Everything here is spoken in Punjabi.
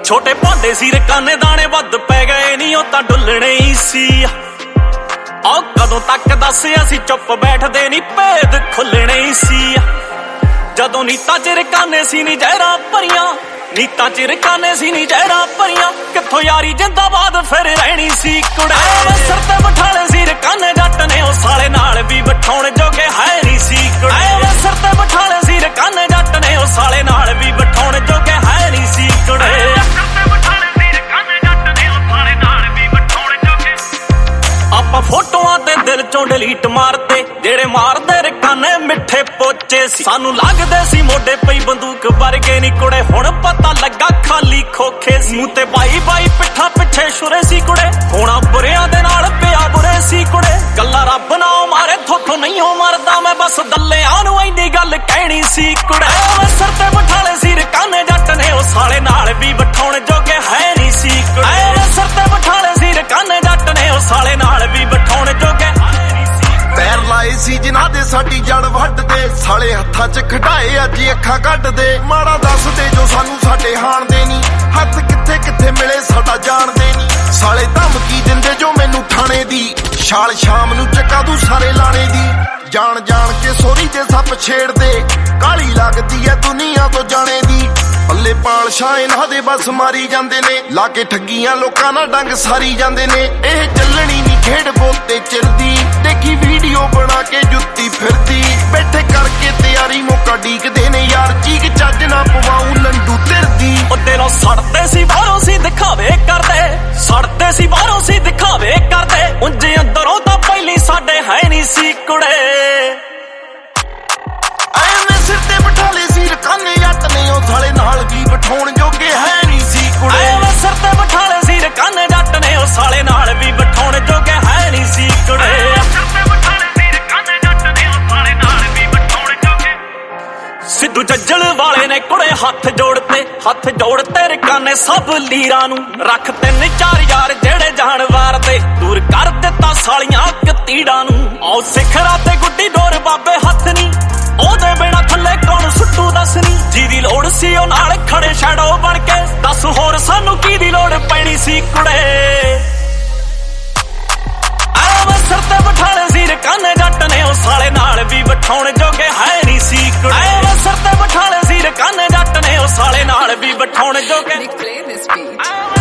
ਛੋਟੇ ਭਾਂਡੇ ਸੀ ਰਕਾਨੇ ਦਾਣੇ ਵੱਧ ਪੈ ਗਏ ਨਹੀਂ ਉਹ ਤਾਂ ਡੁੱਲਣੇ ਹੀ ਸੀ। ਆਹ ਕਦੋਂ ਤੱਕ ਦੱਸ ਅਸੀਂ ਚੁੱਪ ਬੈਠਦੇ ਨਹੀਂ ਭੇਦ ਖੁੱਲਣੇ ਹੀ ਸੀ। ਜਦੋਂ ਨੀਤਾਂ ਚ ਰਕਾਨੇ ਸੀ ਨੀ ਜ਼ਹਿਰਾਂ ਭਰੀਆਂ, ਨੀਤਾਂ ਚ ਰਕਾਨੇ ਸੀ ਨੀ ਜ਼ਹਿਰਾਂ ਭਰੀਆਂ, ਕਿੱਥੋਂ ਯਾਰੀ ਜਿੰਦਾਬਾਦ ਫਿਰ ਰਹਿਣੀ ਸੀ ਕੁੜੇ। ਸਿਰ ਤੇ ਬਿਠਾਲੇ ਸੀ ਰਕਾਨੇ ਜੱਟ ਨੇ ਉਹ ਸਾਲੇ ਨਾਲ ਵੀ ਬਿਠਾਉਣ ਜੋਗੇ ਹੈ ਨਹੀਂ ਸੀ ਕੁੜੇ। ਸਿਰ ਤੇ ਬਿਠਾਲੇ ਸੀ ਰਕਾਨੇ ਜੱਟ ਨੇ ਉਹ ਸਾਲੇ ਨਾਲ ਵੀ ਬਿਠਾਉਣ ਜੋਗੇ ਹੈ ਨਹੀਂ ਸੀ ਕੁੜੇ। ਆਪਾਂ ਫੋਟੋਆਂ ਤੇ ਦਿਲ ਚੋਂ ਡਿਲੀਟ ਮਾਰਦੇ, ਜਿਹੜੇ ਮਾਰਦੇ ਰਕਾਨੇ ਮਿੱਠੇ ਪੋਚੇ ਸੀ। ਸਾਨੂੰ ਲੱਗਦੇ ਸੀ ਮੋਢੇ ਪਈ ਬੰਦੂਕ ਵਰਗੇ ਨੀ ਕੁੜੇ, ਹੁਣ ਪਤਾ ਲੱਗਾ ਖਾਲੀ ਖੋਖੇ ਸੀ। ਮੂੰਹ ਤੇ ਬਾਈ ਬਾਈ ਪਿੱਠਾ ਪਿੱਛੇ ਸ਼ੁਰੇ ਸੀ ਕੁੜੇ, ਹੋਣਾ ਬੁਰਿਆਂ ਦੇ ਨਾਲ ਪਿਆ ਬੁਰੇ ਸੀ ਕੁੜੇ। ਗੱਲਾਂ ਰੱਬ ਨਾ ਮਾਰੇ ਥੋਥੋਂ ਨਹੀਂ ਹੋ ਮਰਦਾ ਮੈਂ, ਬਸ ਦੱਲਿਆਂ ਨੂੰ ਇੰਨੀ ਗੱਲ ਕਹਿਣੀ ਸੀ ਕੁੜੇ। ਸਿਰ ਤੇ ਬਿਠਾਲੇ ਸੀ ਰਕਾਨੇ ਜੱਟ ਨੇ ਉਹ ਸਾਲੇ ਨਾਲ ਵੀ ਬਿਠਾਉਣ ਜੋਗੇ ਹੈ ਨਹੀਂ ਸੀ ਕੁੜੇ। ਸਿਰ ਤੇ ਬਿਠਾਲੇ ਸੀ ਰਕਾਨੇ ਜੱਟ ਨੇ ਉਹ ਸਾਲੇ ਨਾਲ ਵੀ ਬਿਠਾਉਣ ਜੋਗੇ ਪੈਰ ਲਾਏ ਸੀ ਜਿਨ੍ਹਾਂ ਦੇ ਸਾਡੀ ਜੜ ਵੱਢਦੇ, ਸਾਲੇ ਹੱਥਾਂ 'ਚ ਖਢਾਏ ਅੱਜ ਅੱਖਾਂ ਕੱਢਦੇ। ਮਾੜਾ ਦੱਸਦੇ ਜੋ ਸਾਨੂੰ ਸਾਡੇ ਹਾਣਦੇ ਨੀ, ਹੱਥ ਕਿੱਥੇ ਕਿੱਥੇ ਮਿਲੇ ਸਾਡਾ ਜਾਣਦੇ ਨੀ। ਸਾਲੇ ਧਮਕੀ ਦਿੰਦੇ ਜੋ ਮੈਨੂੰ ਥਾਣੇ ਦੀ, ਛਾਲ ਸ਼ਾਮ ਨੂੰ ਚੱਕਾ ਦੂ ਸਾਰੇ ਲਾਣੇ ਦੀ। ਜਾਣ ਜਾਣ ਕੇ ਸੋਰੀ ਤੇ ਸੱਪ ਛੇੜਦੇ, ਕਾਲੀ ਲੱਗਦੀ ਐ ਦੁਨੀਆ ਤੋਂ ਜਾਣੇ ਦੀ। ਪੱਲੇ ਪਾਲਸ਼ਾਂ ਇਹਨਾਂ ਦੇ ਬਸ ਮਾਰੀ ਜਾਂਦੇ ਨੇ, ਲਾ ਕੇ ਠੱਗੀਆਂ ਲੋਕਾਂ ਨਾਲ ਡੰਗ ਸਾਰੀ ਜਾਂਦੇ ਨੇ। ਇਹ ਚੱਲਣੀ ਨੀ ਖੇਡ ਬੋਤੇ ਚਿਰਦੀ, ਦੇਖੀ ਵੀਡੀਓ ਬਣਾ ਕੇ ਜੁੱਤੀ ਫਿਰਦੀ। ਬੈਠੇ ਕਰਕੇ ਤਿਆਰੀ ਮੌਕਾ ਡੀਕਦੇ ਨੇ ਯਾਰ, ਚੀਕ ਚੱਜ ਨਾ ਪਵਾਉ ਲੰਡੂ ਤਿਰਦੀ। ਉਹ ਤੇਰੋਂ ਸੜਦੇ ਸੀ ਬਾਹਰੋਂ ਸੀ ਦਿਖਾਵੇ ਕਰਦੇ, ਸੜਦੇ ਸੀ ਬਾਹਰੋਂ ਸੀ ਦਿਖਾਵੇ ਕਰਦੇ, ਉਂਝ ਅੰਦਰੋਂ ਤਾਂ ਪਹਿਲੀ ਸਾਡੇ ਹੈ ਨਹੀਂ ਸੀ ਕੁੜੇ। ਐਵੇਂ ਸਿਰ ਤੇ ਬਿਠਾਲੇ ਸੀ ਰਕਾਨੇ ਜੱਟ ਨੇ ਉਹ ਸਾਲੇ ਨਾਲ ਵੀ ਬਿਠਾਉਣ ਜੋਗੇ ਹੈ ਨਹੀਂ ਸੀ ਕੁੜੇ। ਐਵੇਂ ਸਿਰ ਤੇ ਬਿਠਾਲੇ ਸੀ ਰਕਾਨੇ ਜੱਟ ਨੇ ਉਹ ਸਾਲੇ ਨਾਲ ਵੀ ਬਿਠਾਉਣ ਜੋਗੇ ਹੈ ਨਹੀਂ ਸੀ ਕੁੜੇ। ਸਿੱਧੂ ਜੱਜਲ ਵਾਲੇ ਨੇ ਕੁੜੇ ਹੱਥ ਜੋੜਤੇ, ਹੱਥ ਜੋੜਤੇ ਰਕਾਨੇ ਸਭ ਲੀਰਾਂ ਨੂੰ। ਰੱਖ 3-4 ਯਾਰ ਜਿਹੜੇ ਜਾਨਵਾਰ ਦੇ, ਦੂਰ ਕਰ ਦਿੱਤਾ ਸਾਲੀਆਂ ਕਤੀੜਾਂ ਨੂੰ। ਆਓ ਸਿਖਰਾਂ ਤੇ ਗੁੱਡੀ ਡੋਰ ਬਾਬੇ ਹੱਥ ਨੀ, ਉਹਦੇ ਬਿਨਾ ਥੱਲੇ ਕੌਣ ਸੁੱਟੂ ਦੱਸ ਨੀ। ਜਿਹਦੀ ਲੋੜ ਸੀ ਉਹ ਨਾਲ ਖੜੇ ਸ਼ੈਡੋ ਬਣ ਕੇ, ਦੱਸ ਹੋਰ ਸਾਨੂੰ ਕੀ ਦੀ ਲੋੜ ਪੈਣੀ ਸੀ ਕੁੜੇ। ਐਵੇਂ ਸਿਰ ਤੇ ਬਿਠਾਲੇ ਸੀ ਰਕਾਨੇ ਜੱਟ ਨੇ ਉਹ ਸਾਲੇ ਨਾਲ ਵੀ ਬਿਠਾਉਣ ਜੋਗੇ ਹੈ ਨਹੀਂ ਸੀ ਕੁੜੇ। ਐਵੇਂ ਸਿਰ ਤੇ ਬਿਠਾਲੇ ਸੀ ਰਕਾਨੇ ਜੱਟ ਨੇ ਉਹ ਸਾਲੇ ਨਾਲ ਵੀ ਬਿਠਾਉਣ ਜੋਗੇ।